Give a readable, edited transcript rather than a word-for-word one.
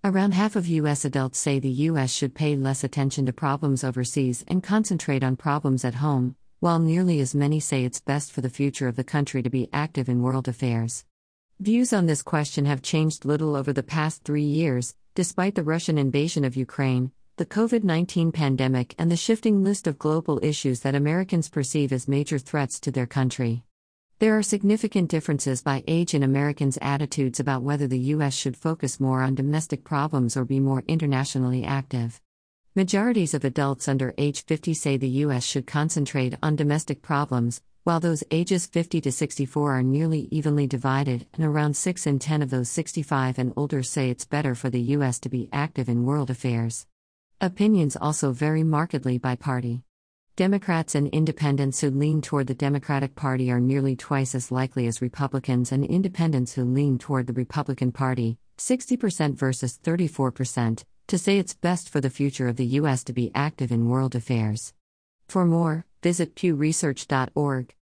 Around half of U.S. adults say the U.S. should pay less attention to problems overseas and concentrate on problems at home, while nearly as many say it's best for the future of the country to be active in world affairs. Views on this question have changed little over the past 3 years, despite the Russian invasion of Ukraine, the COVID-19 pandemic, and the shifting list of global issues that Americans perceive as major threats to their country. There are significant differences by age in Americans' attitudes about whether the U.S. should focus more on domestic problems or be more internationally active. Majorities of adults under age 50 say the U.S. should concentrate on domestic problems, while those ages 50 to 64 are nearly evenly divided, and around 6 in 10 of those 65 and older say it's better for the U.S. to be active in world affairs. Opinions also vary markedly by party. Democrats and independents who lean toward the Democratic Party are nearly twice as likely as Republicans, and independents who lean toward the Republican Party, 60% versus 34%, to say it's best for the future of the U.S. to be active in world affairs. For more, visit pewresearch.org.